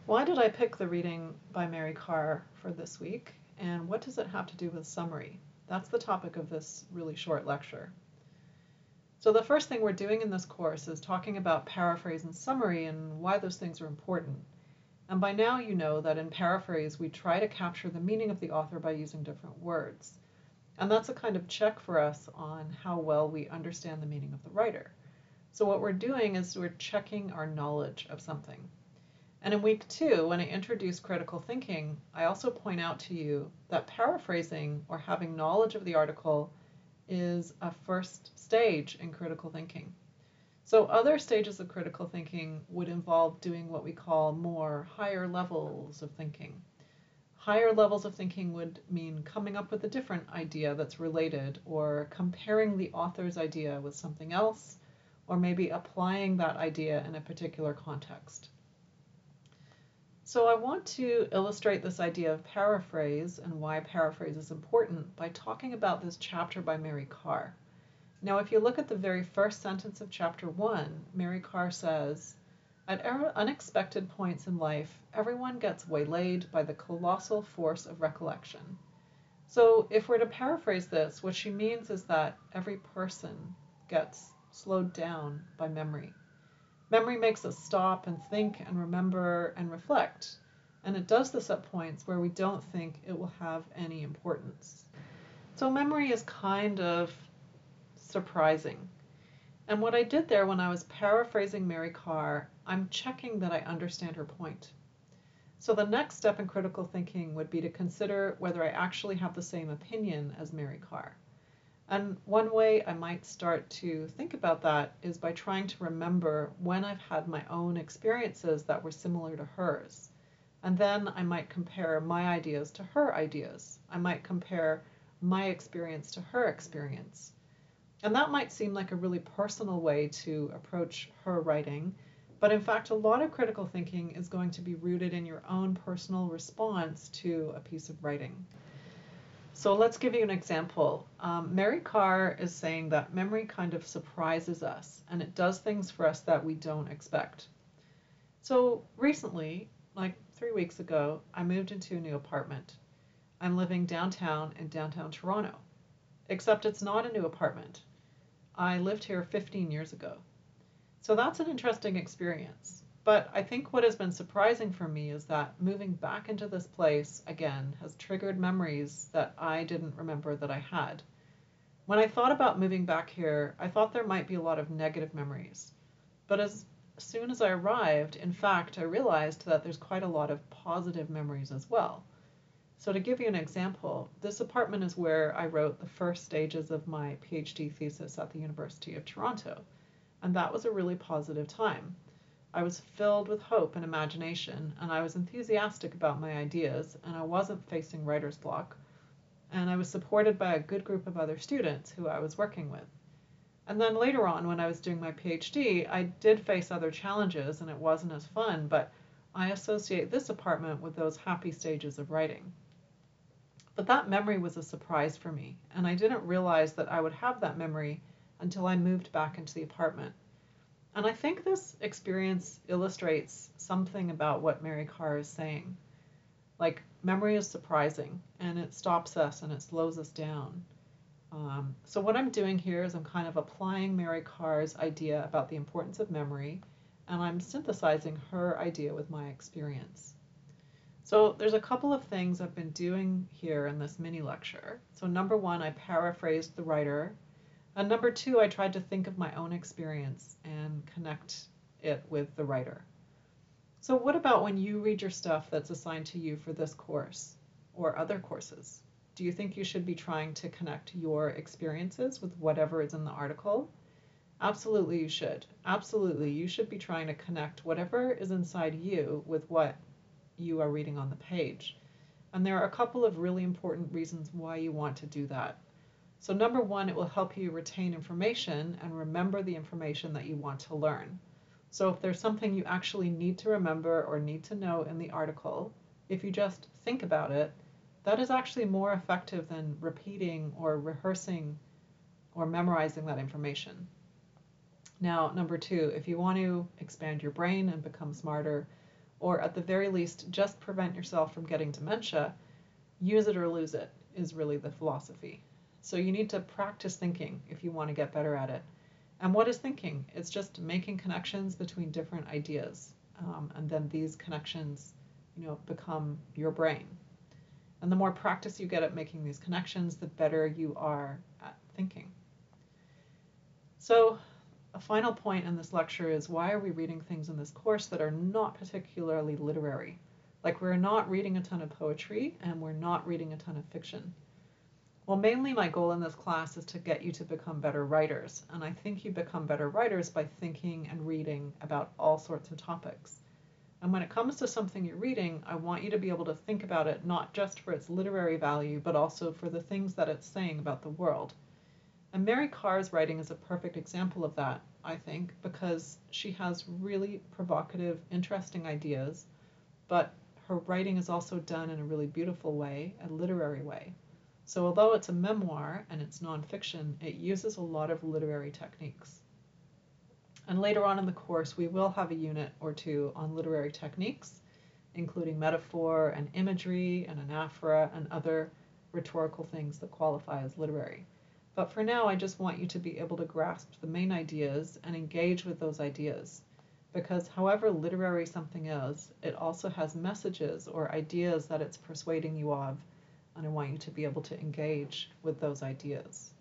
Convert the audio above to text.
Why did I pick the reading by Mary Karr for this week, and what does it have to do with summary? That's the topic of this really short lecture. So the first thing we're doing in this course is talking about paraphrase and summary and why those things are important. And by now you know that in paraphrase we try to capture the meaning of the author by using different words. And that's a kind of check for us on how well we understand the meaning of the writer. So what we're doing is we're checking our knowledge of something. And in week 2, when I introduce critical thinking, I also point out to you that paraphrasing or having knowledge of the article is a first stage in critical thinking. So other stages of critical thinking would involve doing what we call more higher levels of thinking. Higher levels of thinking would mean coming up with a different idea that's related, or comparing the author's idea with something else, or maybe applying that idea in a particular context. So I want to illustrate this idea of paraphrase and why paraphrase is important by talking about this chapter by Mary Karr. Now, if you look at the very first sentence of chapter 1, Mary Karr says, "At unexpected points in life, everyone gets waylaid by the colossal force of recollection." So if we're to paraphrase this, what she means is that every person gets slowed down by memory. Memory makes us stop and think and remember and reflect, and it does this at points where we don't think it will have any importance. So memory is kind of surprising. And what I did there when I was paraphrasing Mary Karr, I'm checking that I understand her point. So the next step in critical thinking would be to consider whether I actually have the same opinion as Mary Karr. And one way I might start to think about that is by trying to remember when I've had my own experiences that were similar to hers. And then I might compare my ideas to her ideas. I might compare my experience to her experience. And that might seem like a really personal way to approach her writing, but in fact, a lot of critical thinking is going to be rooted in your own personal response to a piece of writing. So let's give you an example. Mary Karr is saying that memory kind of surprises us, and it does things for us that we don't expect. So recently, like 3 weeks ago, I moved into a new apartment. I'm living downtown in downtown Toronto, except it's not a new apartment. I lived here 15 years ago. So that's an interesting experience. But I think what has been surprising for me is that moving back into this place again has triggered memories that I didn't remember that I had. When I thought about moving back here, I thought there might be a lot of negative memories. But as soon as I arrived, in fact, I realized that there's quite a lot of positive memories as well. So to give you an example, this apartment is where I wrote the first stages of my PhD thesis at the University of Toronto. And that was a really positive time. I was filled with hope and imagination, and I was enthusiastic about my ideas, and I wasn't facing writer's block, and I was supported by a good group of other students who I was working with. And then later on, when I was doing my PhD, I did face other challenges, and it wasn't as fun, but I associate this apartment with those happy stages of writing. But that memory was a surprise for me, and I didn't realize that I would have that memory until I moved back into the apartment. And I think this experience illustrates something about what Mary Karr is saying. Like, memory is surprising, and it stops us and it slows us down. So what I'm doing here is I'm kind of applying Mary Karr's idea about the importance of memory, and I'm synthesizing her idea with my experience. So there's a couple of things I've been doing here in this mini lecture. So number 1, I paraphrased the writer. And number 2, I tried to think of my own experience and connect it with the writer. So what about when you read your stuff that's assigned to you for this course or other courses? Do you think you should be trying to connect your experiences with whatever is in the article? Absolutely you should. Absolutely, you should be trying to connect whatever is inside you with what you are reading on the page. And there are a couple of really important reasons why you want to do that. So number 1, it will help you retain information and remember the information that you want to learn. So if there's something you actually need to remember or need to know in the article, if you just think about it, that is actually more effective than repeating or rehearsing or memorizing that information. Now, number 2, if you want to expand your brain and become smarter, or at the very least, just prevent yourself from getting dementia, use it or lose it is really the philosophy. So you need to practice thinking if you want to get better at it. And what is thinking? It's just making connections between different ideas. And then these connections, become your brain. And the more practice you get at making these connections, the better you are at thinking. So a final point in this lecture is, why are we reading things in this course that are not particularly literary? Like, we're not reading a ton of poetry and we're not reading a ton of fiction. Well, mainly my goal in this class is to get you to become better writers. And I think you become better writers by thinking and reading about all sorts of topics. And when it comes to something you're reading, I want you to be able to think about it not just for its literary value, but also for the things that it's saying about the world. And Mary Karr's writing is a perfect example of that, I think, because she has really provocative, interesting ideas, but her writing is also done in a really beautiful way, a literary way. So although it's a memoir and it's nonfiction, it uses a lot of literary techniques. And later on in the course, we will have a unit or two on literary techniques, including metaphor and imagery and anaphora and other rhetorical things that qualify as literary. But for now, I just want you to be able to grasp the main ideas and engage with those ideas. Because however literary something is, it also has messages or ideas that it's persuading you of, and I want you to be able to engage with those ideas.